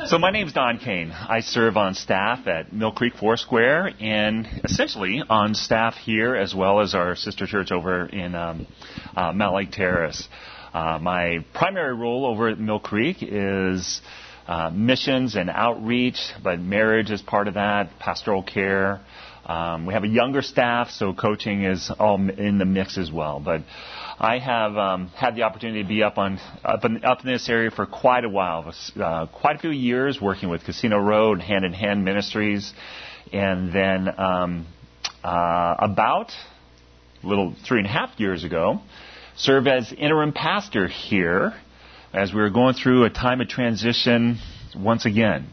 So my name's Don Kane. I serve on staff at Mill Creek Foursquare and essentially on staff here as well as our sister church over in Mount Lake Terrace. My primary role over at Mill Creek is missions and outreach, but marriage is part of that, pastoral care. We have a younger staff, so coaching is all in the mix as well. But I have had the opportunity to be up in this area for quite a while, quite a few years, working with Casino Road, Hand in Hand Ministries, and then about a little 3.5 years ago, served as interim pastor here as we were going through a time of transition once again,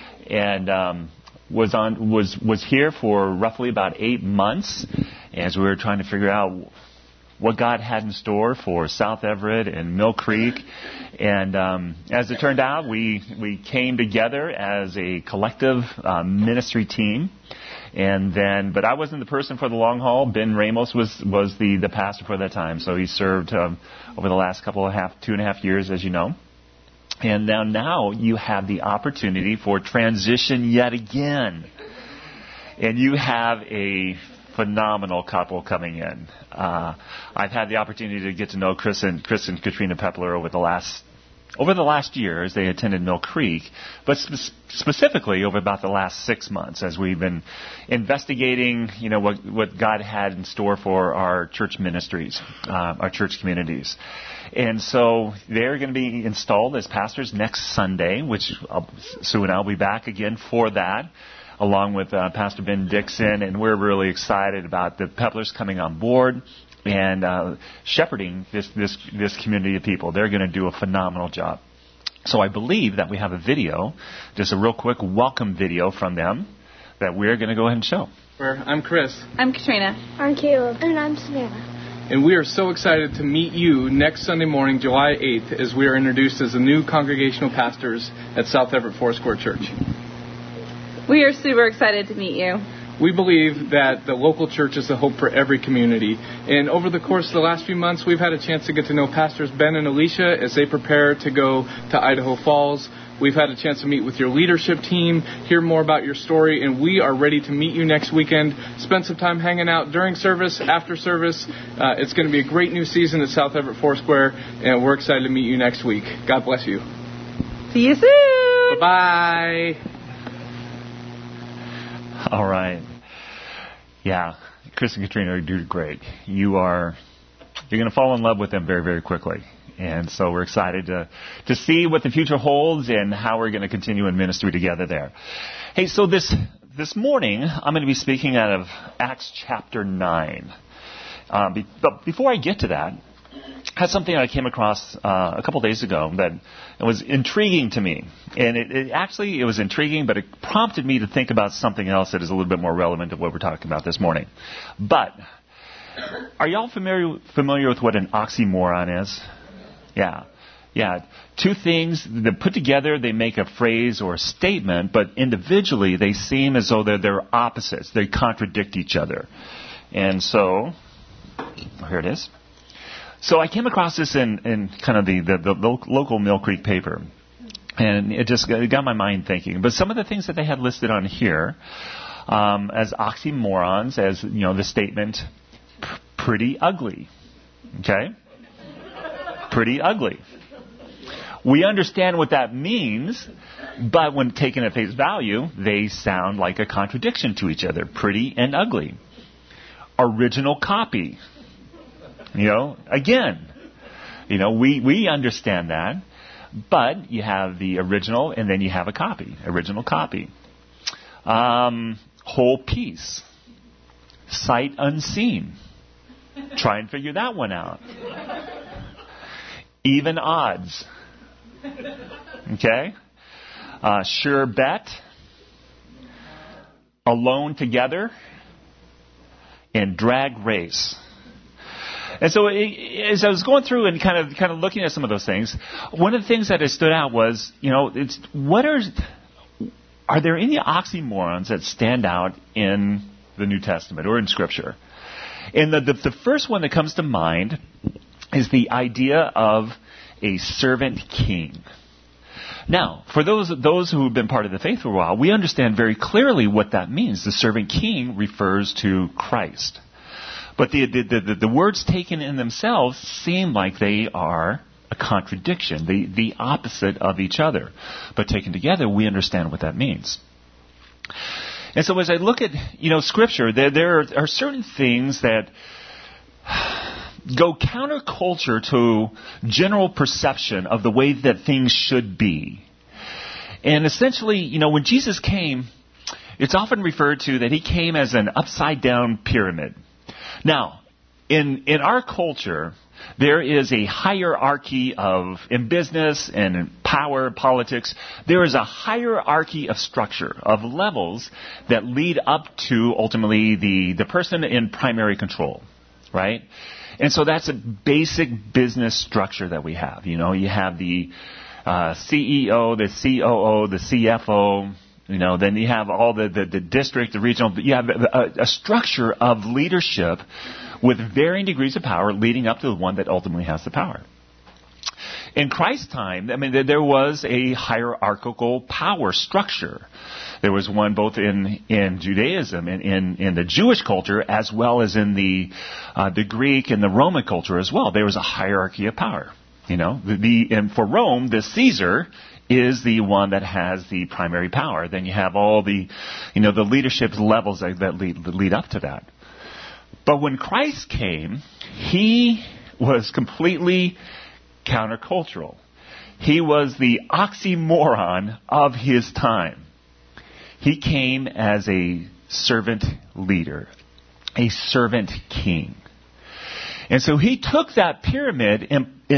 and was here for roughly about 8 months as we were trying to figure out what God had in store for South Everett and Mill Creek. And as it turned out, we came together as a collective ministry team. And then, but I wasn't the person for the long haul. Ben Ramos was the pastor for that time. So he served over the last 2.5 years, as you know. And now you have the opportunity for transition yet again. And you have a phenomenal couple coming in. I've had the opportunity to get to know Chris and Katrina Pepler over the last year as they attended Mill Creek, but specifically over about the last 6 months as we've been investigating, what God had in store for our church ministries, our church communities. And so they're going to be installed as pastors next Sunday, which Sue and I will be back again for that, along with Pastor Ben Dixon, and we're really excited about the Peplers coming on board and shepherding this community of people. They're going to do a phenomenal job. So I believe that we have a video, just a real quick welcome video from them that we're going to go ahead and show. I'm Chris. I'm Katrina. I'm Caleb. And I'm Savannah. And we are so excited to meet you next Sunday morning, July 8th, as we are introduced as the new congregational pastors at South Everett Foursquare Church. We are super excited to meet you. We believe that the local church is the hope for every community. And over the course of the last few months, we've had a chance to get to know Pastors Ben and Alicia as they prepare to go to Idaho Falls. We've had a chance to meet with your leadership team, hear more about your story, and we are ready to meet you next weekend. Spend some time hanging out during service, after service. It's going to be a great new season at South Everett Foursquare, and we're excited to meet you next week. God bless you. See you soon. Bye-bye. All right. Yeah, Chris and Katrina are doing great. You're going to fall in love with them very, very quickly. And so we're excited to see what the future holds and how we're going to continue in ministry together there. Hey, so this morning, I'm going to be speaking out of Acts chapter 9. But before I get to that, I had something I came across a couple days ago that was intriguing to me. And it was intriguing, but it prompted me to think about something else that is a little bit more relevant to what we're talking about this morning. But are y'all familiar with what an oxymoron is? Yeah. Two things that put together, they make a phrase or a statement, but individually they seem as though they're opposites. They contradict each other. And so, here it is. So I came across this in kind of the local Mill Creek paper, and it got my mind thinking. But some of the things that they had listed on here as oxymorons, as the statement, pretty ugly. Okay? Pretty ugly. We understand what that means, but when taken at face value, they sound like a contradiction to each other. Pretty and ugly. Original copy. Again, we understand that, but you have the original and then you have a copy. Original copy. Whole piece. Sight unseen. Try and figure that one out. Even odds. Okay? Sure bet. Alone together. And drag race. And so as I was going through and kind of looking at some of those things, one of the things that stood out was, are there any oxymorons that stand out in the New Testament or in Scripture? And the first one that comes to mind is the idea of a servant king. Now, for those who have been part of the faith for a while, we understand very clearly what that means. The servant king refers to Christ. But the words taken in themselves seem like they are a contradiction, the opposite of each other. But taken together, we understand what that means. And so as I look at, Scripture, there are certain things that go counterculture to general perception of the way that things should be. And essentially, when Jesus came, it's often referred to that he came as an upside-down pyramid. Now, in our culture, there is a hierarchy in business and in power, politics, there is a hierarchy of structure, of levels that lead up to ultimately the person in primary control, right? And so that's a basic business structure that we have. You have the CEO, the COO, the CFO. Then you have all the district, the regional. You have a structure of leadership with varying degrees of power leading up to the one that ultimately has the power. In Christ's time, there was a hierarchical power structure. There was one both in Judaism and in the Jewish culture as well as in the Greek and the Roman culture as well. There was a hierarchy of power. And for Rome, the Caesar is the one that has the primary power. Then you have all the leadership levels that lead up to that. But when Christ came, he was completely countercultural. He was the oxymoron of his time. He came as a servant leader, a servant king. And so he took that pyramid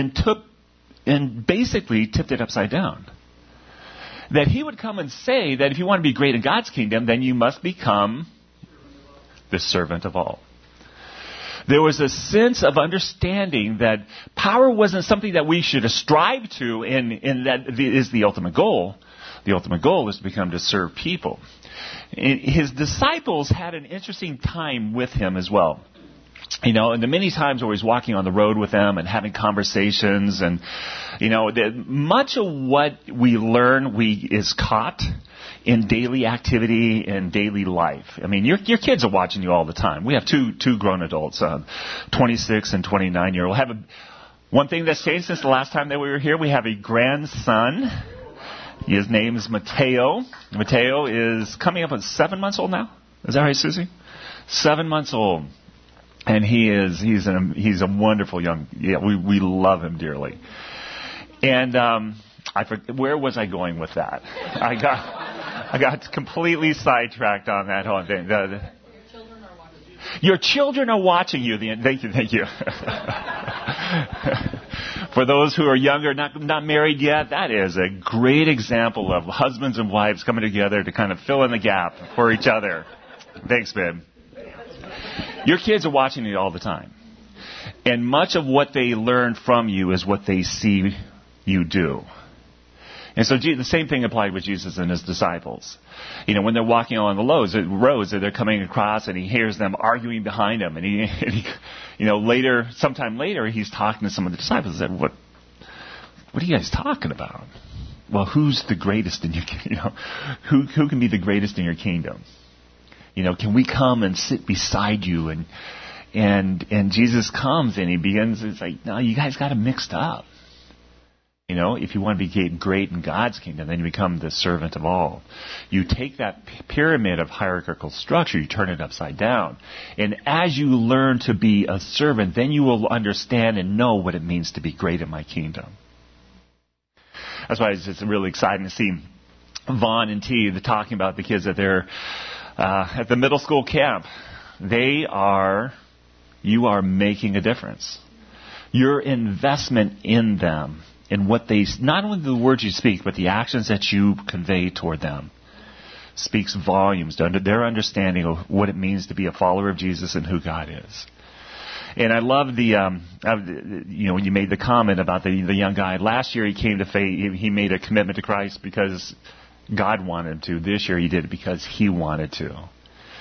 and basically tipped it upside down. That he would come and say that if you want to be great in God's kingdom, then you must become the servant of all. There was a sense of understanding that power wasn't something that we should strive to, and that is the ultimate goal. The ultimate goal is to serve people. His disciples had an interesting time with him as well. And the many times where he's walking on the road with them and having conversations, and much of what we learn is caught in daily activity and daily life. Your kids are watching you all the time. We have two grown adults, 26 and 29-year-old. One thing that's changed since the last time that we were here, we have a grandson. His name is Mateo. Mateo is coming up on 7 months old now. Is that right, Susie? 7 months old. And he's a wonderful we love him dearly. And where was I going with that? I got completely sidetracked on that whole thing. Your children are watching you. Thank you. For those who are younger, not married yet, that is a great example of husbands and wives coming together to kind of fill in the gap for each other. Thanks, babe. Your kids are watching you all the time. And much of what they learn from you is what they see you do. And so the same thing applied with Jesus and his disciples. When they're walking along the roads, they're coming across and he hears them arguing behind him. And he sometime later, he's talking to some of the disciples and said, what are you guys talking about? Well, who's the greatest in your kingdom? Who can be the greatest in your kingdom? Can we come and sit beside you? And Jesus comes and he begins, it's like, no, you guys got it mixed up. If you want to be great in God's kingdom, then you become the servant of all. You take that pyramid of hierarchical structure, you turn it upside down. And as you learn to be a servant, then you will understand and know what it means to be great in my kingdom. That's why it's really exciting to see Vaughn and T, they're talking about the kids that they're at the middle school camp. You are making a difference. Your investment in them, in what not only the words you speak, but the actions that you convey toward them, speaks volumes to their understanding of what it means to be a follower of Jesus and who God is. And I love when you made the comment about the young guy. Last year he came to faith. He made a commitment to Christ because God wanted him to. This year he did it because he wanted to.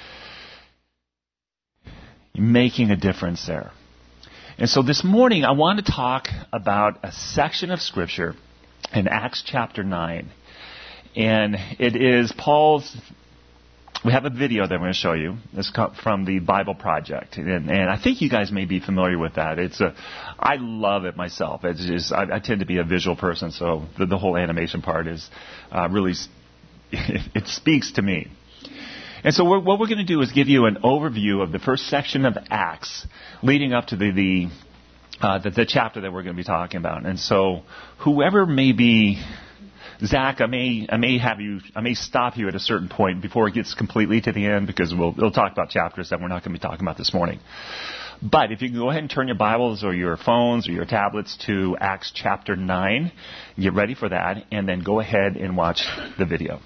Making a difference there. And so this morning I want to talk about a section of Scripture in Acts chapter 9. And it is Paul's... We have a video that I'm going to show you. It's from the Bible Project, and I think you guys may be familiar with that. I love it myself. It's just I tend to be a visual person, so the whole animation part is really it speaks to me. And so what we're going to do is give you an overview of the first section of Acts, leading up to the chapter that we're going to be talking about. And so whoever may be... Zach, I may stop you at a certain point before it gets completely to the end, because we'll talk about chapters that we're not going to be talking about this morning. But if you can go ahead and turn your Bibles or your phones or your tablets to Acts chapter 9, get ready for that, and then go ahead and watch the video.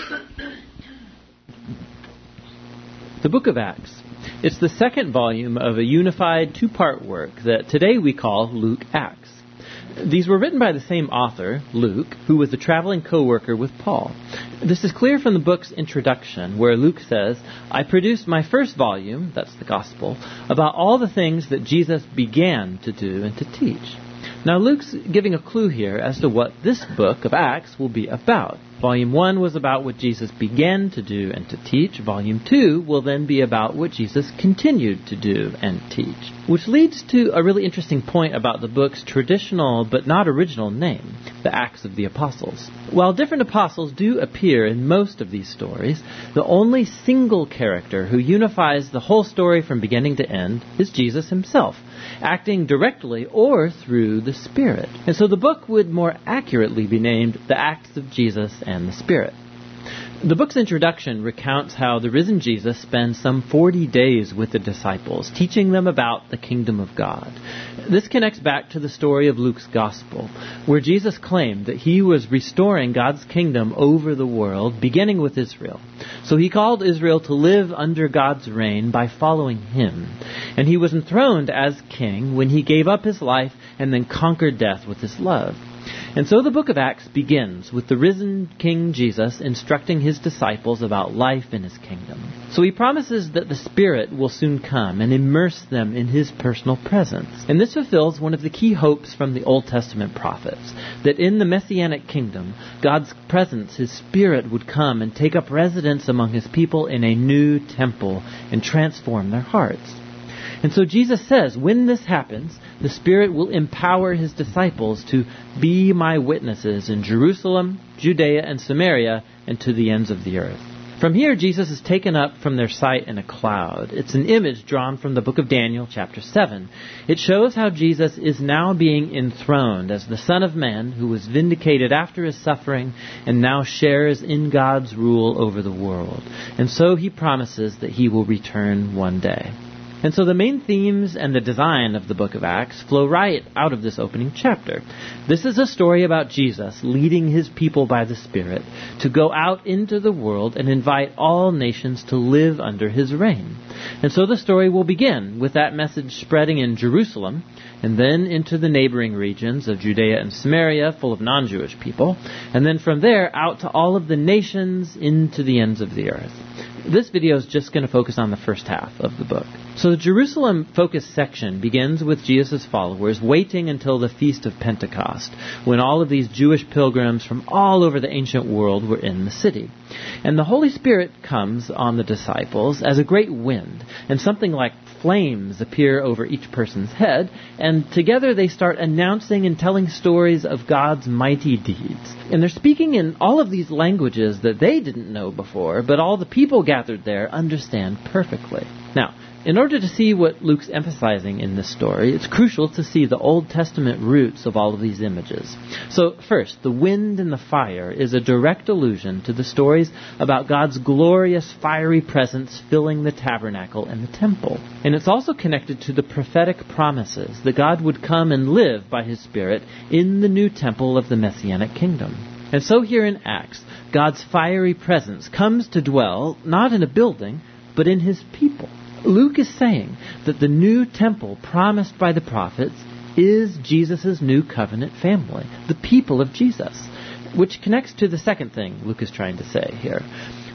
The Book of Acts. It's the second volume of a unified two-part work that today we call Luke Acts. These were written by the same author, Luke, who was a traveling co-worker with Paul. This is clear from the book's introduction, where Luke says, "I produced my first volume," that's the Gospel, "about all the things that Jesus began to do and to teach." Now Luke's giving a clue here as to what this book of Acts will be about. Volume 1 was about what Jesus began to do and to teach. Volume 2 will then be about what Jesus continued to do and teach. Which leads to a really interesting point about the book's traditional but not original name, the Acts of the Apostles. While different apostles do appear in most of these stories, the only single character who unifies the whole story from beginning to end is Jesus himself, acting directly or through the Spirit. And so the book would more accurately be named The Acts of Jesus and the Spirit. The book's introduction recounts how the risen Jesus spends some 40 days with the disciples, teaching them about the kingdom of God. This connects back to the story of Luke's Gospel, where Jesus claimed that he was restoring God's kingdom over the world, beginning with Israel. So he called Israel to live under God's reign by following him. And he was enthroned as king when he gave up his life and then conquered death with his love. And so the book of Acts begins with the risen King Jesus instructing his disciples about life in his kingdom. So he promises that the Spirit will soon come and immerse them in his personal presence. And this fulfills one of the key hopes from the Old Testament prophets, that in the Messianic kingdom, God's presence, his Spirit, would come and take up residence among his people in a new temple and transform their hearts. And so Jesus says, when this happens, the Spirit will empower his disciples to be my witnesses in Jerusalem, Judea, and Samaria, and to the ends of the earth. From here, Jesus is taken up from their sight in a cloud. It's an image drawn from the book of Daniel, chapter 7. It shows how Jesus is now being enthroned as the Son of Man, who was vindicated after his suffering and now shares in God's rule over the world. And so he promises that he will return one day. And so the main themes and the design of the book of Acts flow right out of this opening chapter. This is a story about Jesus leading his people by the Spirit to go out into the world and invite all nations to live under his reign. And so the story will begin with that message spreading in Jerusalem, and then into the neighboring regions of Judea and Samaria, full of non-Jewish people, and then from there out to all of the nations into the ends of the earth. This video is just going to focus on the first half of the book. So the Jerusalem-focused section begins with Jesus' followers waiting until the Feast of Pentecost, when all of these Jewish pilgrims from all over the ancient world were in the city. And the Holy Spirit comes on the disciples as a great wind, and something like flames appear over each person's head, and together they start announcing and telling stories of God's mighty deeds. And they're speaking in all of these languages that they didn't know before, but all the people gathered there understand perfectly. Now, in order to see what Luke's emphasizing in this story, it's crucial to see the Old Testament roots of all of these images. So first, the wind and the fire is a direct allusion to the stories about God's glorious fiery presence filling the tabernacle and the temple. And it's also connected to the prophetic promises that God would come and live by his Spirit in the new temple of the Messianic kingdom. And so here in Acts, God's fiery presence comes to dwell not in a building, but in his people. Luke is saying that the new temple promised by the prophets is Jesus' new covenant family, the people of Jesus, which connects to the second thing Luke is trying to say here.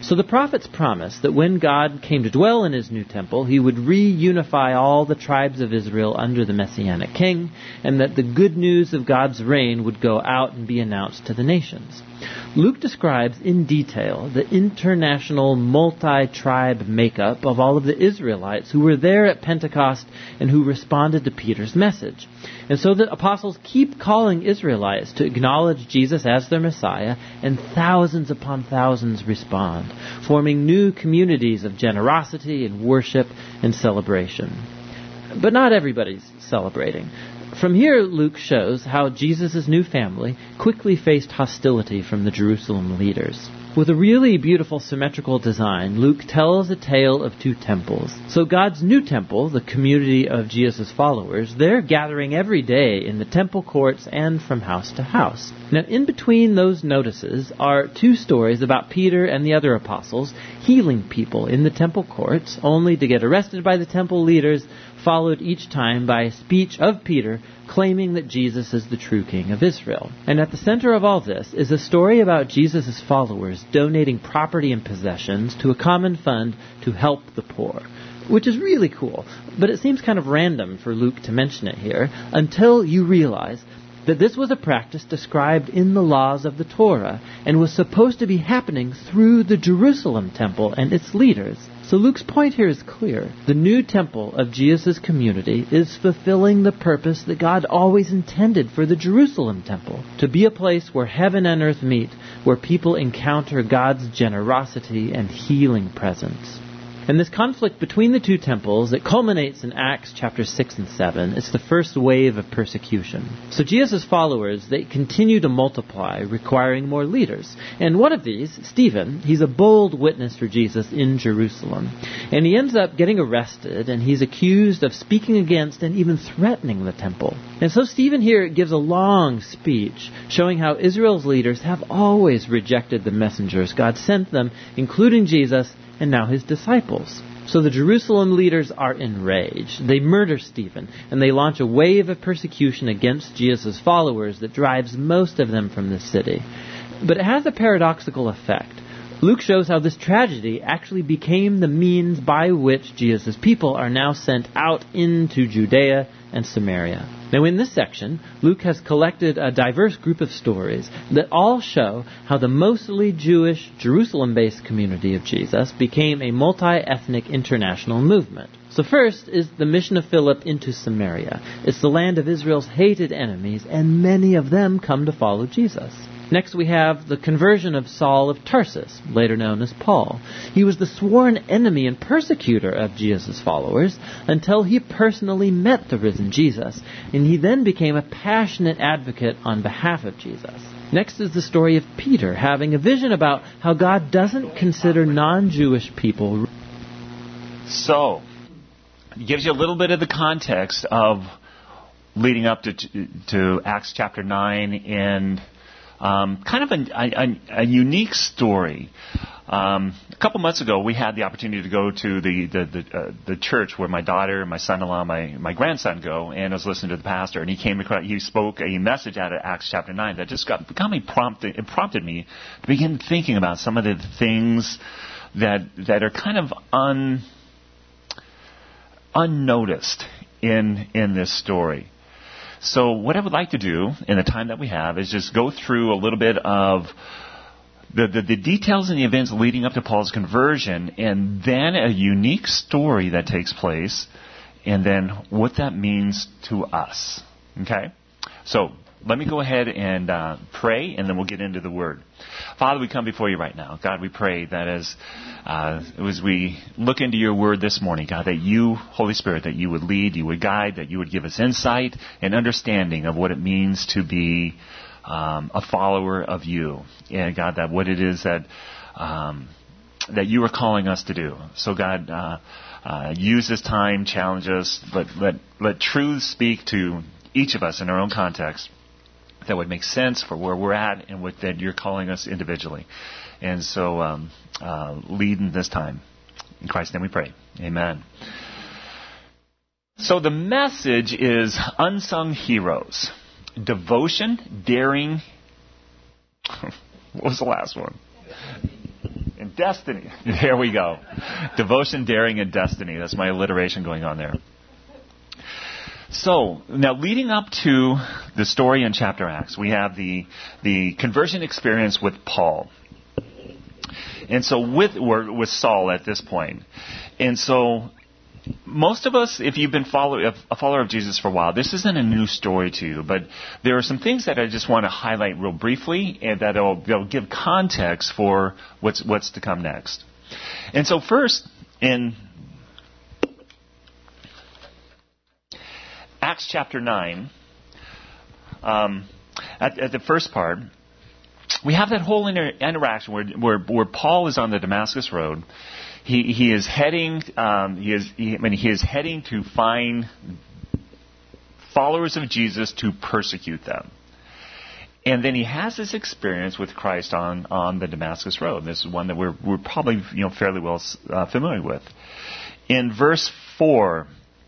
So the prophets promised that when God came to dwell in his new temple, he would reunify all the tribes of Israel under the Messianic king, and that the good news of God's reign would go out and be announced to the nations. Luke describes in detail the international multi-tribe makeup of all of the Israelites who were there at Pentecost and who responded to Peter's message. And so the apostles keep calling Israelites to acknowledge Jesus as their Messiah, and thousands upon thousands respond, forming new communities of generosity and worship and celebration. But not everybody's celebrating. From here, Luke shows how Jesus' new family quickly faced hostility from the Jerusalem leaders. With a really beautiful symmetrical design, Luke tells a tale of two temples. So God's new temple, the community of Jesus' followers, they're gathering every day in the temple courts and from house to house. Now, in between those notices are two stories about Peter and the other apostles healing people in the temple courts, only to get arrested by the temple leaders, followed each time by a speech of Peter claiming that Jesus is the true King of Israel. And at the center of all this is a story about Jesus' followers donating property and possessions to a common fund to help the poor, which is really cool. But it seems kind of random for Luke to mention it here until you realize that this was a practice described in the laws of the Torah and was supposed to be happening through the Jerusalem temple and its leaders. So Luke's point here is clear. The new temple of Jesus' community is fulfilling the purpose that God always intended for the Jerusalem temple, to be a place where heaven and earth meet, where people encounter God's generosity and healing presence. And this conflict between the two temples, it culminates in Acts chapter 6 and 7. It's the first wave of persecution. So Jesus' followers, they continue to multiply, requiring more leaders. And one of these, Stephen, he's a bold witness for Jesus in Jerusalem. And he ends up getting arrested, and he's accused of speaking against and even threatening the temple. And so Stephen here gives a long speech showing how Israel's leaders have always rejected the messengers God sent them, including Jesus, and now his disciples. So the Jerusalem leaders are enraged. They murder Stephen, and they launch a wave of persecution against Jesus' followers that drives most of them from the city. But it has a paradoxical effect. Luke shows how this tragedy actually became the means by which Jesus' people are now sent out into Judea and Samaria. Now in this section, Luke has collected a diverse group of stories that all show how the mostly Jewish, Jerusalem-based community of Jesus became a multi-ethnic international movement. So first is the mission of Philip into Samaria. It's the land of Israel's hated enemies, and many of them come to follow Jesus. Next we have the conversion of Saul of Tarsus, later known as Paul. He was the sworn enemy and persecutor of Jesus' followers until he personally met the risen Jesus, and he then became a passionate advocate on behalf of Jesus. Next is the story of Peter having a vision about how God doesn't consider non-Jewish people. So, it gives you a little bit of the context of leading up to Acts chapter 9 and kind of a unique story. A couple months ago, we had the opportunity to go to the church where my daughter, my son-in-law, my grandson go, and I was listening to the pastor, and he spoke a message out of Acts chapter 9 that just got me prompted. It prompted me to begin thinking about some of the things that are kind of unnoticed in this story. So what I would like to do in the time that we have is just go through a little bit of the details and the events leading up to Paul's conversion, and then a unique story that takes place, and then what that means to us. Okay? So let me go ahead and pray, and then we'll get into the Word. Father, we come before you right now. God, we pray that as we look into your Word this morning, God, that you, Holy Spirit, that you would lead, you would guide, that you would give us insight and understanding of what it means to be a follower of you. And God, that what it is that you are calling us to do. So God, use this time, challenge us, let truth speak to each of us in our own context that would make sense for where we're at and that you're calling us individually. And so lead in this time. In Christ's name we pray. Amen. So the message is unsung heroes. Devotion, daring. What was the last one? and destiny. There we go. Devotion, daring, and destiny. That's my alliteration going on there. So, now leading up to the story in chapter Acts, we have the conversion experience with Paul. And so with Saul at this point. And so most of us, if you've been a follower of Jesus for a while, this isn't a new story to you, but there are some things that I just want to highlight real briefly and that'll give context for what's to come next. And so first, in Acts chapter 9, at the first part, we have that whole interaction where Paul is on the Damascus Road. He is heading to find followers of Jesus to persecute them. And then he has this experience with Christ on the Damascus Road. This is one that we're probably fairly well familiar with. In verse 4,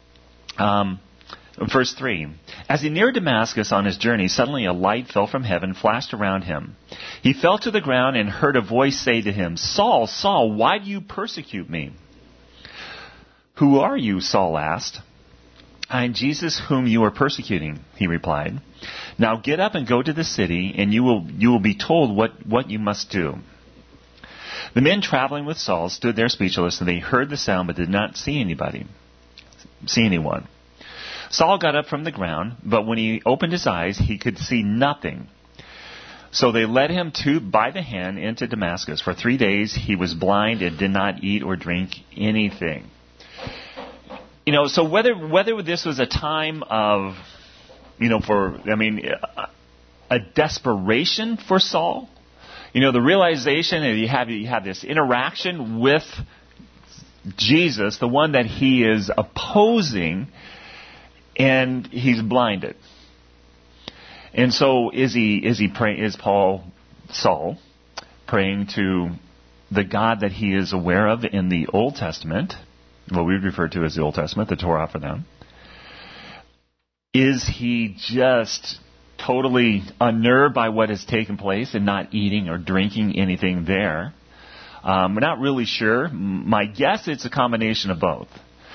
verse 3, as he neared Damascus on his journey, suddenly a light fell from heaven, flashed around him. He fell to the ground and heard a voice say to him, Saul, Saul, why do you persecute me? Who are you? Saul asked. I am Jesus whom you are persecuting, he replied. Now get up and go to the city, and you will be told what you must do. The men traveling with Saul stood there speechless, and they heard the sound but did not see anyone. Saul got up from the ground, but when he opened his eyes, he could see nothing. So they led him by the hand into Damascus. For 3 days he was blind and did not eat or drink anything. So whether this was a time of, a desperation for Saul, the realization that you have this interaction with Jesus, the one that he is opposing, and he's blinded. And so is Saul praying to the God that he is aware of in the Old Testament, what we would refer to as the Old Testament, the Torah for them? Is he just totally unnerved by what has taken place and not eating or drinking anything there? We're not really sure. My guess it's a combination of both.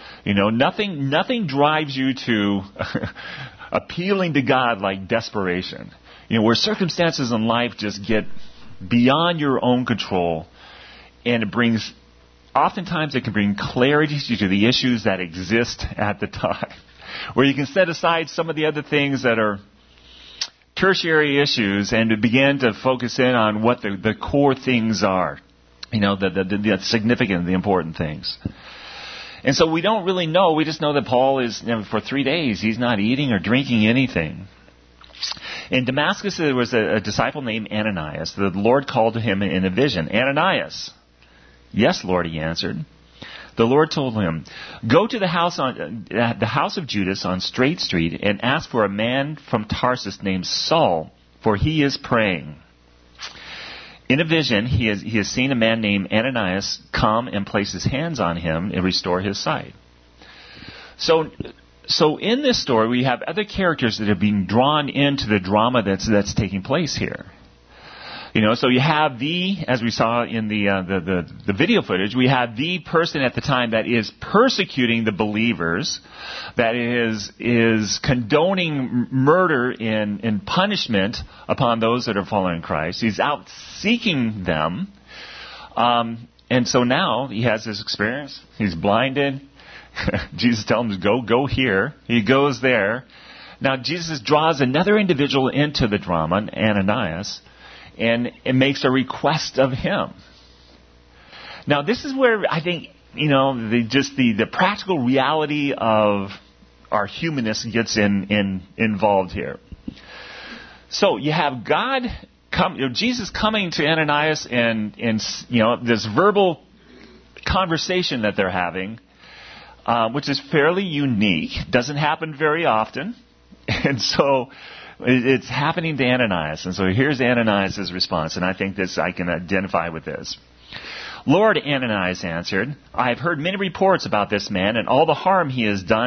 Nothing drives you to appealing to God like desperation. Where circumstances in life just get beyond your own control, and oftentimes it can bring clarity to the issues that exist at the time. Where you can set aside some of the other things that are tertiary issues and to begin to focus in on what the core things are. The significant, the important things. And so we don't really know. We just know that Paul is, for 3 days, he's not eating or drinking anything. In Damascus, there was a disciple named Ananias. The Lord called to him in a vision, Ananias. Yes, Lord, he answered. The Lord told him, go to the house of Judas on Straight Street and ask for a man from Tarsus named Saul, for he is praying. In a vision, he has seen a man named Ananias come and place his hands on him and restore his sight. So in this story, we have other characters that are being drawn into the drama that's taking place here. So you have as we saw in the video footage, we have the person at the time that is persecuting the believers, that is condoning murder in punishment upon those that are following Christ. He's out seeking them. And so now he has this experience. He's blinded. Jesus tells him to go here. He goes there. Now Jesus draws another individual into the drama, Ananias, and it makes a request of him. Now, this is where I think, the practical reality of our humanness gets involved here. So you have Jesus coming to Ananias and this verbal conversation that they're having, which is fairly unique, doesn't happen very often, and so it's happening to Ananias. And so here's Ananias' response, and I think I can identify with this. Lord, Ananias answered, I have heard many reports about this man and all the harm that he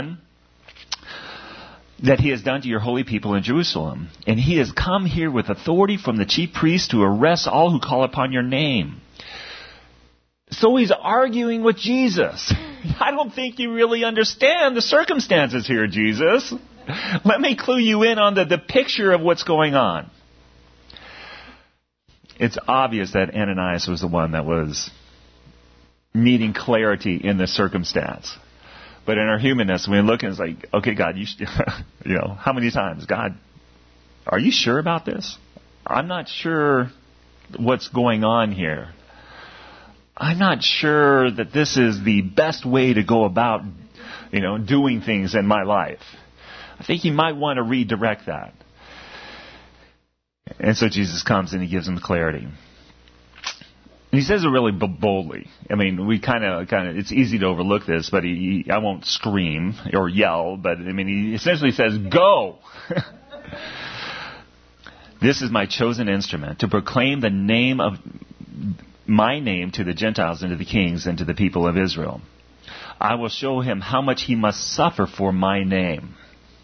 has done to your holy people in Jerusalem. And he has come here with authority from the chief priests to arrest all who call upon your name. So he's arguing with Jesus. I don't think you really understand the circumstances here, Jesus. Let me clue you in on the picture of what's going on. It's obvious that Ananias was the one that was needing clarity in this circumstance. But in our humanness, we look and it's like, okay, God, how many times? God, are you sure about this? I'm not sure what's going on here. I'm not sure that this is the best way to go about, doing things in my life. I think you might want to redirect that. And so Jesus comes and he gives him clarity. And he says it really boldly. I mean, we kind of, it's easy to overlook this, but I won't scream or yell, but he essentially says, go! This is my chosen instrument to proclaim the name of my name to the Gentiles and to the kings and to the people of Israel. I will show him how much he must suffer for my name.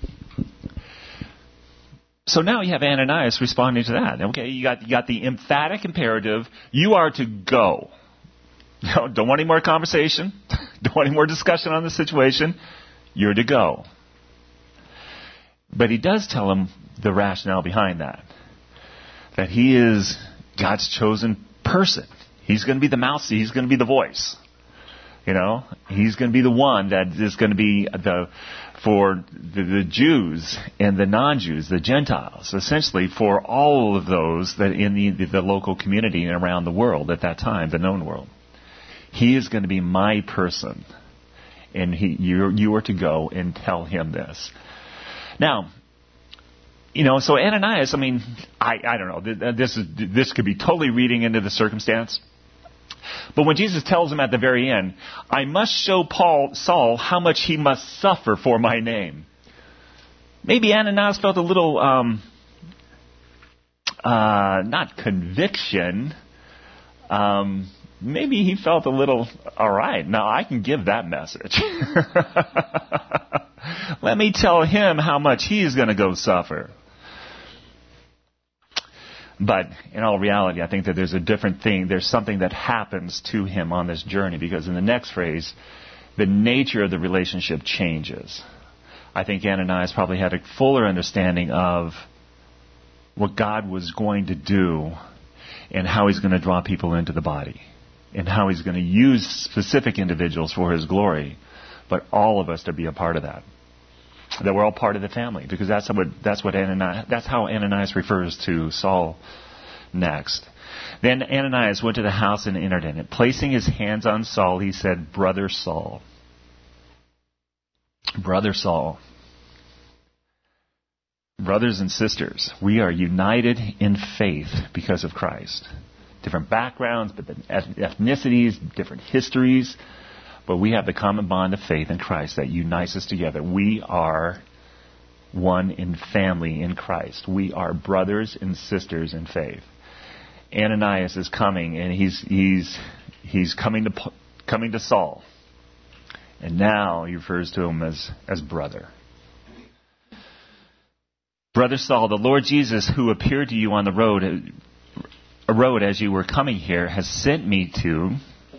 So now you have Ananias responding to that. Okay, you got the emphatic imperative. You are to go. Don't want any more conversation. Don't want any more discussion on the situation. You're to go. But he does tell him the rationale behind that. That he is God's chosen person. He's going to be the mouth. He's going to be the voice. He's going to be the one that is going to be for the Jews and the non-Jews, the Gentiles, essentially for all of those that in the local community and around the world at that time, the known world. He is going to be my person, and you are to go and tell him this. Now, so Ananias, I don't know. This could be totally reading into the circumstance. But when Jesus tells him at the very end, I must show Saul how much he must suffer for my name. Maybe Ananias felt a little, not conviction. Maybe he felt a little, all right, now I can give that message. Let me tell him how much he's going to go suffer. But in all reality, I think that there's a different thing. There's something that happens to him on this journey, because in the next phrase, the nature of the relationship changes. I think Ananias probably had a fuller understanding of what God was going to do and how he's going to draw people into the body and how he's going to use specific individuals for his glory, but all of us to be a part of that. That we're all part of the family, because that's how Ananias refers to Saul next. Then Ananias went to the house and entered in it. Placing his hands on Saul, he said, Brother Saul. Brother Saul. Brothers and sisters, we are united in faith because of Christ. Different backgrounds, but ethnicities, different histories. But we have the common bond of faith in Christ that unites us together. We are one in family in Christ. We are brothers and sisters in faith. Ananias is coming, and he's coming to Saul, and now he refers to him as brother. Brother Saul, the Lord Jesus, who appeared to you on the road as you were coming here, has sent me to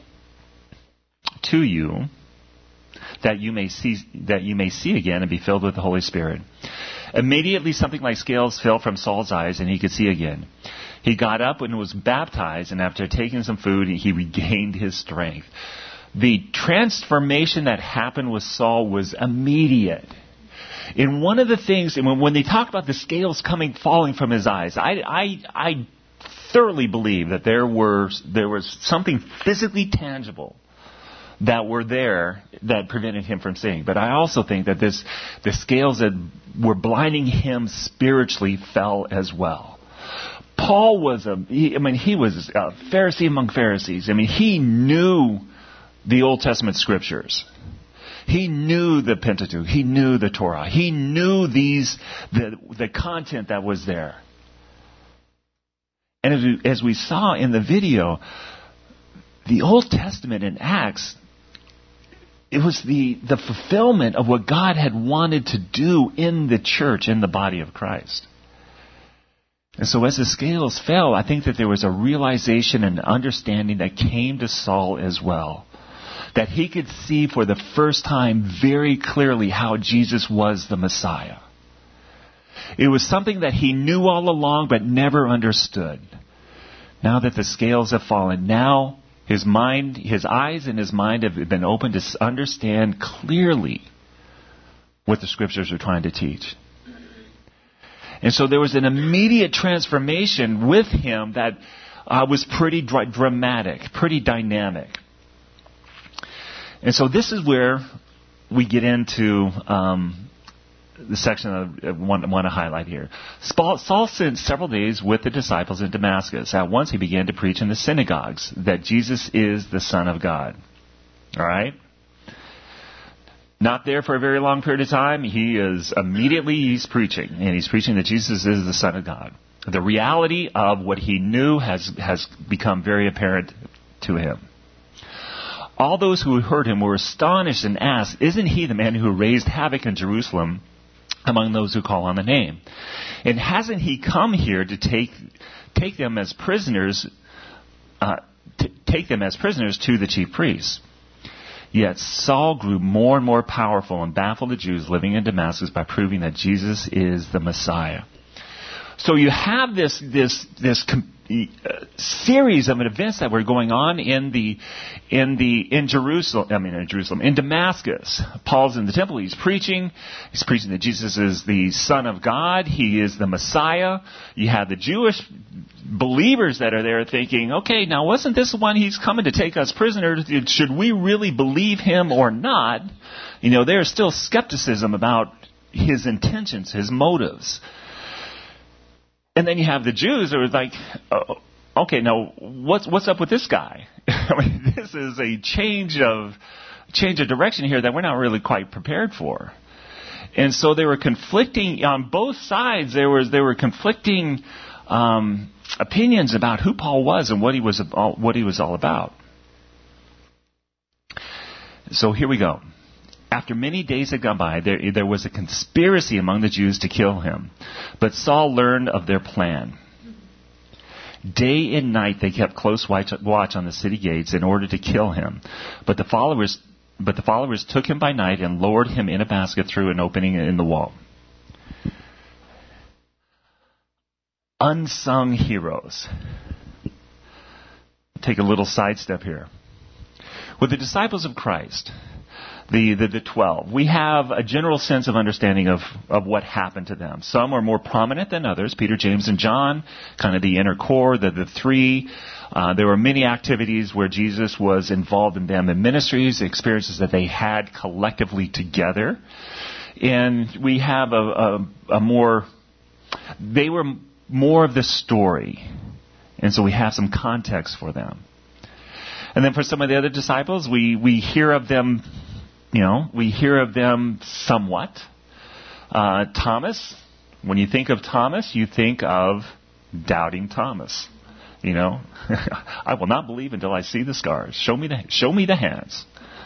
you, that you may see again and be filled with the Holy Spirit. Immediately something like scales fell from Saul's eyes, and he could see again. He got up and was baptized, and after taking some food, he regained his strength. The transformation that happened with Saul was immediate. And one of the things, when they talk about the scales falling from his eyes, I thoroughly believe that there was something physically tangible that were there that prevented him from seeing. But I also think that the scales that were blinding him spiritually fell as well. Paul was he was a Pharisee among Pharisees. He knew the Old Testament scriptures. He knew the Pentateuch. He knew the Torah. He knew the content that was there. And as we saw in the video, the Old Testament in Acts, it was the fulfillment of what God had wanted to do in the church, in the body of Christ. And so as the scales fell, I think that there was a realization and understanding that came to Saul as well. That he could see for the first time very clearly how Jesus was the Messiah. It was something that he knew all along but never understood. Now that the scales have fallen, now his eyes and his mind have been opened to understand clearly what the Scriptures are trying to teach. And so there was an immediate transformation with him that was pretty dramatic, pretty dynamic. And so this is where we get into the section I want to highlight here. Saul spent several days with the disciples in Damascus. At once he began to preach in the synagogues that Jesus is the Son of God. All right? Not there for a very long period of time. He's preaching. And he's preaching that Jesus is the Son of God. The reality of what he knew has become very apparent to him. All those who heard him were astonished and asked, "Isn't he the man who raised havoc in Jerusalem among those who call on the name? And hasn't he come here to take them as prisoners, to the chief priests?" Yet Saul grew more and more powerful and baffled the Jews living in Damascus by proving that Jesus is the Messiah. So you have this series of events that were going on in Damascus. Paul's in the temple. He's preaching that Jesus is the Son of God. He is the Messiah. You have the Jewish believers that are there thinking, okay, now wasn't this the one he's coming to take us prisoners? Should we really believe him or not? There's still skepticism about his intentions, his motives. And then you have the Jews who are like, oh, okay, now what's up with this guy? This is a change of direction here that we're not really quite prepared for. And so they were conflicting on both sides. There were conflicting opinions about who Paul was and what he was all about. So here we go. After many days had gone by, there was a conspiracy among the Jews to kill him. But Saul learned of their plan. Day and night they kept close watch on the city gates in order to kill him. But the followers took him by night and lowered him in a basket through an opening in the wall. Unsung heroes. Take a little sidestep here. With the disciples of Christ, the 12, we have a general sense of understanding of what happened to them. Some are more prominent than others. Peter, James, and John, kind of the inner core, the three. There were many activities where Jesus was involved in them in ministries, experiences that they had collectively together. And we have they were more of the story. And so we have some context for them. And then for some of the other disciples, we hear of them. We hear of them somewhat. Thomas, when you think of Thomas, you think of doubting Thomas. I will not believe until I see the scars. Show me the hands.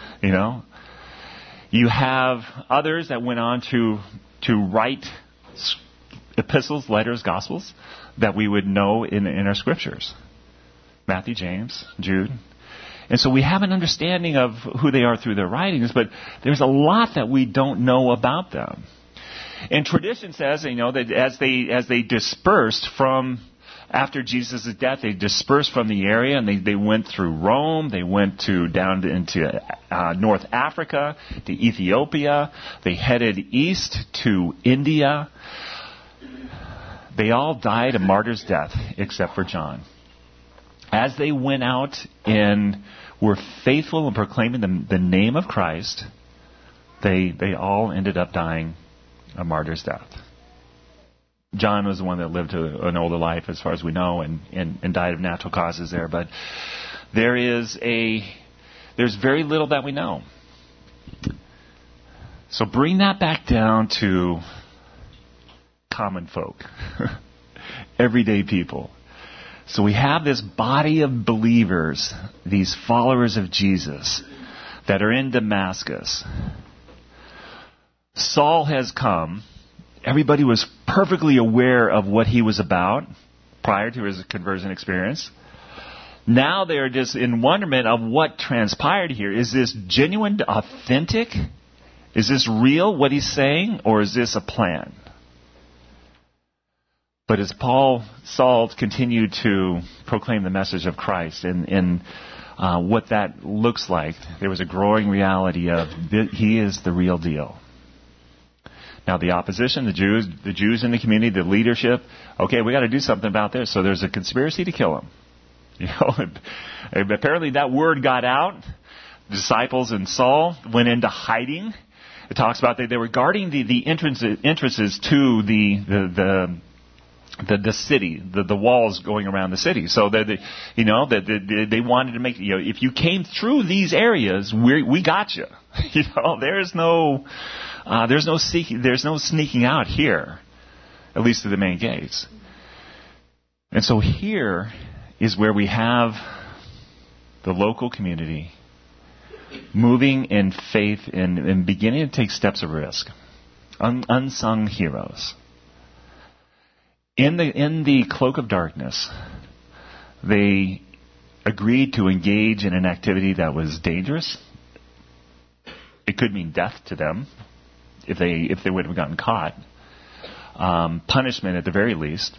You have others that went on to write epistles, letters, gospels that we would know in our scriptures. Matthew, James, Jude. And so we have an understanding of who they are through their writings, but there's a lot that we don't know about them. And tradition says, that as they dispersed from after Jesus' death, they dispersed from the area and they went through Rome. They went down into North Africa, to Ethiopia. They headed east to India. They all died a martyr's death except for John. As they went out and were faithful in proclaiming the name of Christ, they all ended up dying a martyr's death. John was the one that lived to an older life, as far as we know, and died of natural causes there. But there's very little that we know. So bring that back down to common folk, everyday people. So we have this body of believers, these followers of Jesus, that are in Damascus. Saul has come. Everybody was perfectly aware of what he was about. prior to his conversion experience. Now they're just in wonderment of what transpired here. Is this genuine, authentic? Is this real, what he's saying, or is this a plan? But as Saul continued to proclaim the message of Christ and what that looks like, there was a growing reality of he is the real deal. Now the opposition, the Jews in the community, the leadership, okay, we got to do something about this. So there's a conspiracy to kill him. Apparently that word got out. The disciples and Saul went into hiding. It talks about they were guarding the entrances to the city, the walls going around the city. So they wanted to make, if you came through these areas, we got you. There's no sneaking out here, at least to the main gates. And so here is where we have the local community moving in faith and beginning to take steps of risk. Unsung heroes. In the cloak of darkness, they agreed to engage in an activity that was dangerous. It could mean death to them if they would have gotten caught. Punishment at the very least.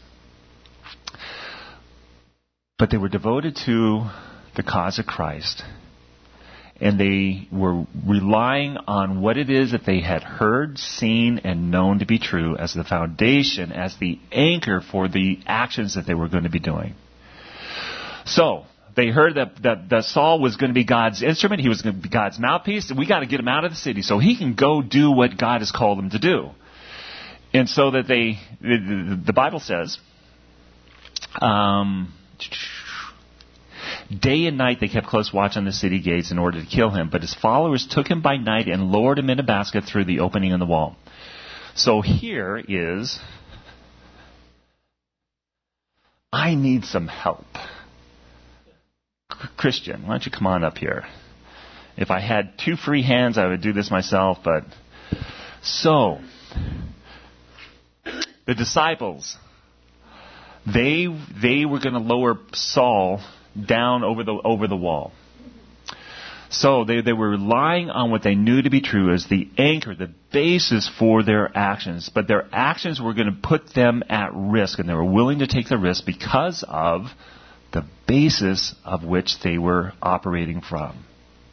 But they were devoted to the cause of Christ. And they were relying on what it is that they had heard, seen, and known to be true as the foundation, as the anchor for the actions that they were going to be doing. So, they heard that Saul was going to be God's instrument. He was going to be God's mouthpiece. And we got to get him out of the city so he can go do what God has called him to do. And so that the Bible says, day and night they kept close watch on the city gates in order to kill him. But his followers took him by night and lowered him in a basket through the opening in the wall. So here is, I need some help. Christian, why don't you come on up here? If I had 2 free hands, I would do this myself. But so, the disciples, they were going to lower Saul down over the wall. So they were relying on what they knew to be true as the anchor, the basis for their actions. But their actions were going to put them at risk, and they were willing to take the risk because of the basis of which they were operating from.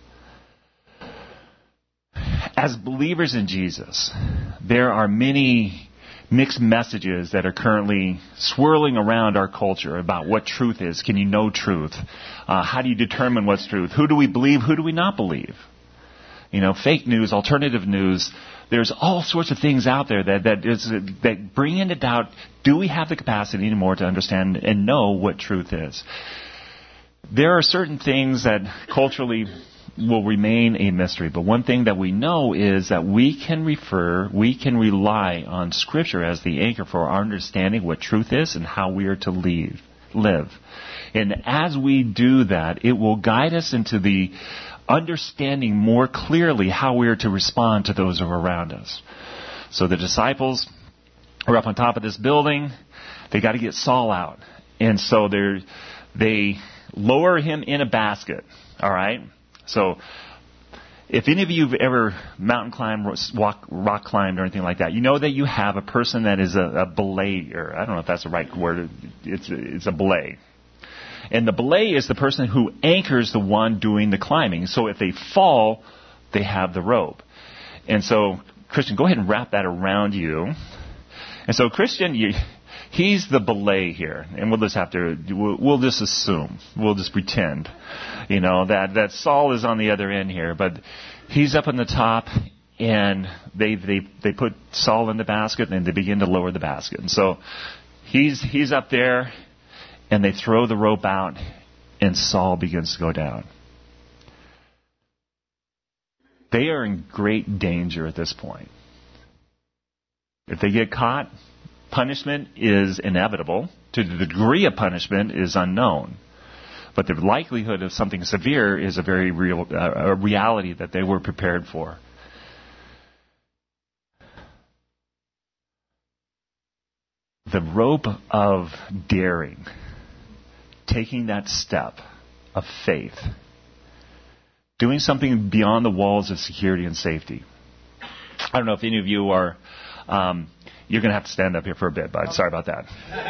As believers in Jesus, there are many mixed messages that are currently swirling around our culture about what truth is. Can you know truth? How do you determine what's truth? Who do we believe? Who do we not believe? Fake news, alternative news. There's all sorts of things out there that bring into doubt, do we have the capacity anymore to understand and know what truth is? There are certain things that culturally will remain a mystery. But one thing that we know is that we can rely on Scripture as the anchor for our understanding what truth is and how we are to live. And as we do that, it will guide us into the understanding more clearly how we are to respond to those who are around us. So the disciples are up on top of this building. They got to get Saul out. And so they lower him in a basket. All right? So, if any of you have ever mountain climbed, rock climbed, or anything like that, you know that you have a person that is a belayer. I don't know if that's the right word. It's a belay. And the belay is the person who anchors the one doing the climbing. So if they fall, they have the rope. And so, Christian, go ahead and wrap that around you. And so, Christian, he's the belay here, and we'll just assume, we'll just pretend, that Saul is on the other end here, but he's up on the top, and they put Saul in the basket, and they begin to lower the basket. And so he's up there, and they throw the rope out, and Saul begins to go down. They are in great danger at this point. If they get caught, punishment is inevitable. To the degree of punishment is unknown. But the likelihood of something severe is a very real reality that they were prepared for. the rope of daring, taking that step of faith, doing something beyond the walls of security and safety. I don't know if any of you are, you're going to have to stand up here for a bit, bud. Sorry about that.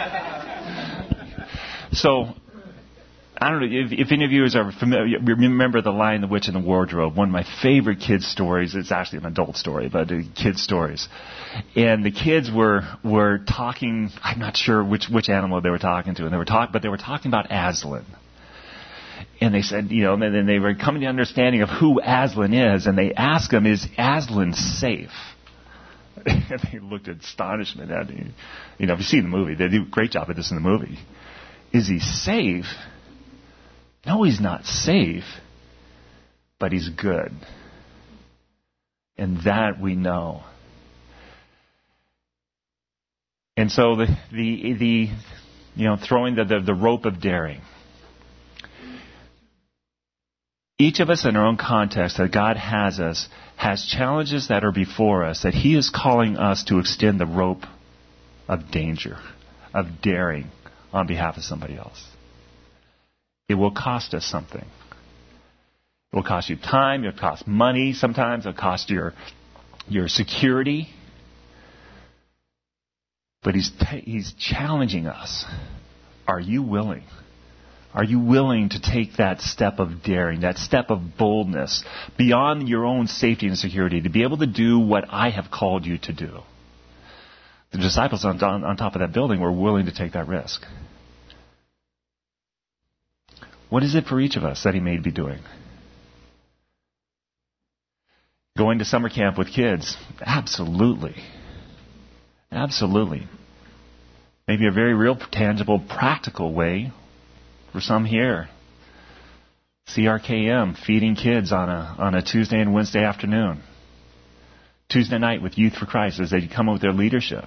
So, I don't know if any of you are familiar, remember The Lion, the Witch, and the Wardrobe, one of my favorite kids' stories. It's actually an adult story, but kids' stories. And the kids were talking, I'm not sure which animal they were talking to, and but they were talking about Aslan. And they said, and they were coming to understanding of who Aslan is, and they asked him, is Aslan safe? And they looked at astonishment at him. If you see the movie, they do a great job at this in the movie. Is he safe? No, he's not safe, but he's good. And that we know. And so the throwing the rope of daring. Each of us in our own context that God has us has challenges that are before us that He is calling us to extend the rope of danger, of daring on behalf of somebody else. It will cost us something. It will cost you time. It will cost money. Sometimes it will cost your security. But He's challenging us. Are you willing? Are you willing to take that step of daring, that step of boldness, beyond your own safety and security, to be able to do what I have called you to do? The disciples on top of that building were willing to take that risk. What is it for each of us that He may be doing? Going to summer camp with kids? Absolutely. Absolutely. Maybe a very real, tangible, practical way for some here. CRKM, feeding kids on a Tuesday and Wednesday afternoon. Tuesday night with Youth for Christ as they come up with their leadership.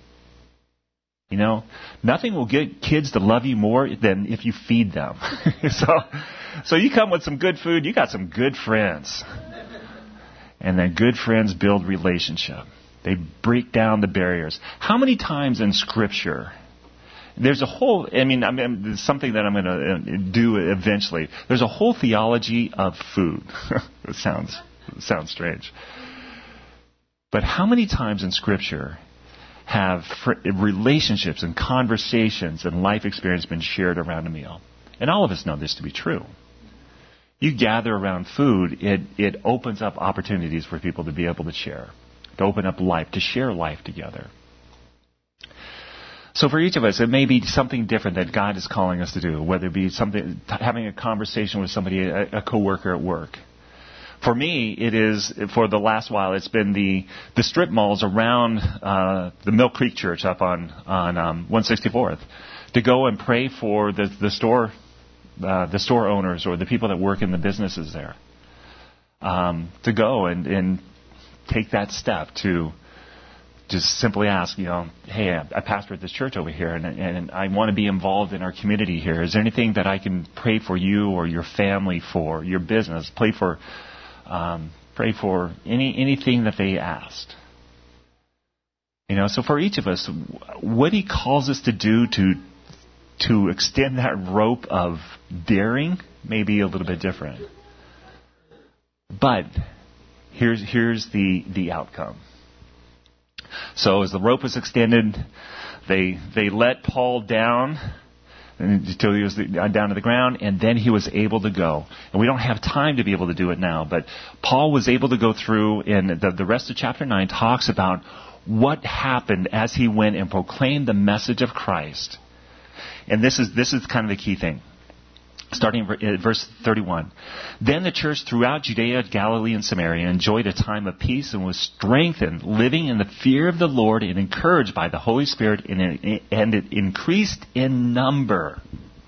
Nothing will get kids to love you more than if you feed them. So you come with some good food, you got some good friends. And then good friends build relationship. They break down the barriers. How many times in Scripture, there's a whole, it's something that I'm going to do eventually. There's a whole theology of food. It sounds strange. But how many times in Scripture have relationships and conversations and life experience been shared around a meal? And all of us know this to be true. You gather around food, it opens up opportunities for people to be able to share, to open up life, to share life together. So for each of us, it may be something different that God is calling us to do, whether it be something, having a conversation with somebody, a coworker at work. For me, it is, for the last while, it's been the strip malls around the Mill Creek Church up on 164th, to go and pray for the store owners or the people that work in the businesses there, to go and take that step to just simply ask, hey, I pastor at this church over here, and I want to be involved in our community here. Is there anything that I can pray for you or your family for, your business? Pray for anything that they asked. So for each of us, what He calls us to do to extend that rope of daring may be a little bit different. But here's the outcome. So as the rope was extended, they let Paul down until he was down to the ground, and then he was able to go. And we don't have time to be able to do it now, but Paul was able to go through, and the rest of chapter 9 talks about what happened as he went and proclaimed the message of Christ. And this is kind of the key thing. Starting at verse 31. Then the church throughout Judea, Galilee, and Samaria enjoyed a time of peace and was strengthened, living in the fear of the Lord and encouraged by the Holy Spirit, and it increased in number.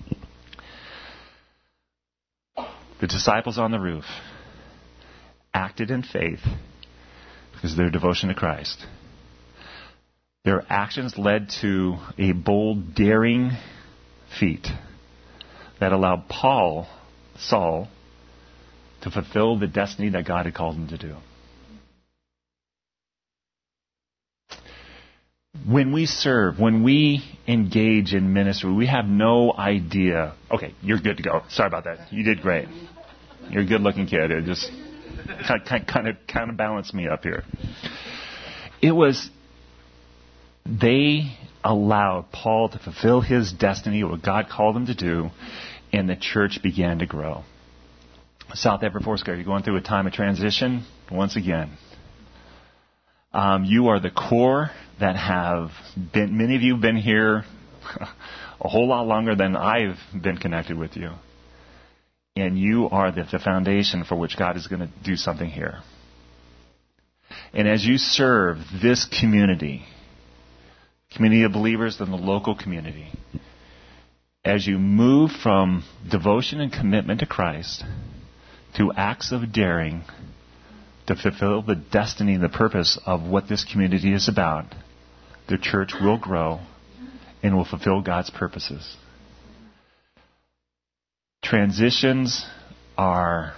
The disciples on the roof acted in faith because of their devotion to Christ. Their actions led to a bold, daring feat that allowed Saul, to fulfill the destiny that God had called him to do. when we serve, when we engage in ministry, we have no idea. Okay, you're good to go. Sorry about that. You did great. You're a good-looking kid. It just kind of balanced me up here. They allowed Paul to fulfill his destiny, what God called him to do, and the church began to grow. South Everett Foursquare, you're going through a time of transition once again. You are the core that have been, many of you have been here a whole lot longer than I've been connected with you. And you are the foundation for which God is going to do something here. And as you serve this community of believers and the local community, as you move from devotion and commitment to Christ to acts of daring to fulfill the destiny and the purpose of what this community is about, the church will grow and will fulfill God's purposes. Transitions are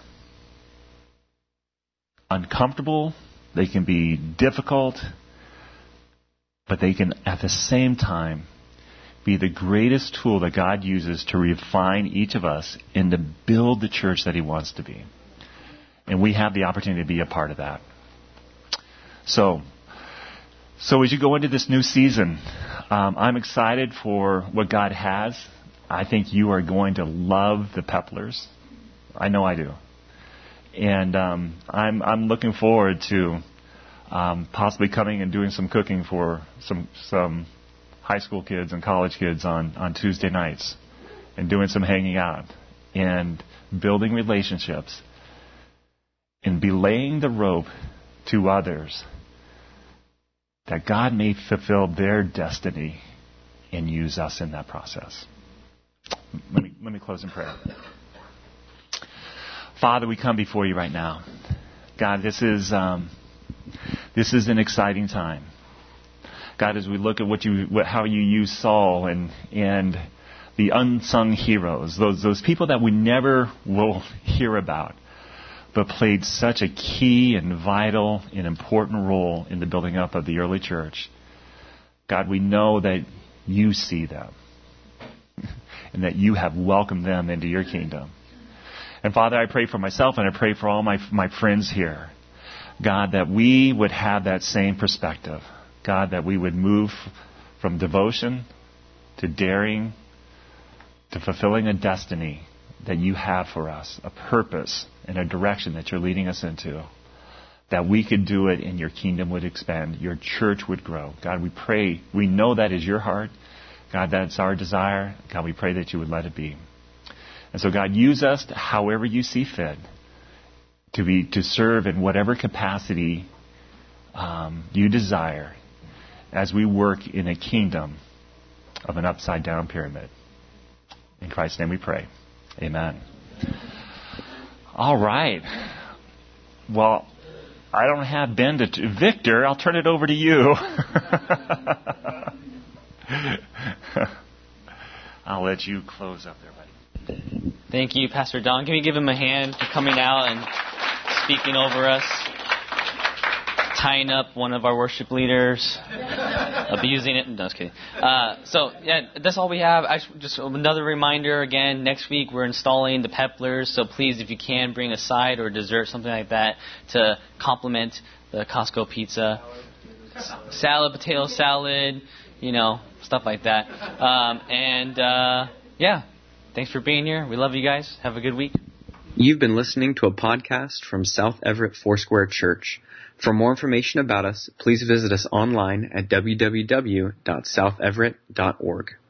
uncomfortable, they can be difficult, but they can at the same time be the greatest tool that God uses to refine each of us and to build the church that He wants to be. And we have the opportunity to be a part of that. So as you go into this new season, I'm excited for what God has. I think you are going to love the Peplars. I know I do. And I'm looking forward to possibly coming and doing some cooking for some high school kids and college kids on Tuesday nights, and doing some hanging out and building relationships and belaying the rope to others that God may fulfill their destiny and use us in that process. Let me close in prayer. Father, we come before you right now. God, this is an exciting time. God, as we look at how you use Saul and the unsung heroes, those people that we never will hear about, but played such a key and vital and important role in the building up of the early church. God, we know that you see them and that you have welcomed them into your kingdom. And Father, I pray for myself and I pray for all my friends here, God, that we would have that same perspective. God, that we would move from devotion to daring to fulfilling a destiny that you have for us, a purpose and a direction that you're leading us into, that we could do it and your kingdom would expand, your church would grow. God, we pray, we know that is your heart. God, that's our desire. God, we pray that you would let it be. And so, God, use us however you see fit to serve in whatever capacity you desire as we work in a kingdom of an upside-down pyramid. In Christ's name we pray. Amen. All right. Well, I don't have Ben to Victor. I'll turn it over to you. I'll let you close up there, buddy. Thank you, Pastor Don. Can we give him a hand for coming out and speaking over us? Tying up one of our worship leaders, abusing it. No, just kidding. That's all we have. Just another reminder again, next week we're installing the Peplars, so please, if you can, bring a side or dessert, something like that, to complement the Costco pizza. Salad, potato salad, stuff like that. Thanks for being here. We love you guys. Have a good week. You've been listening to a podcast from South Everett Foursquare Church. For more information about us, please visit us online at www.southeverett.org.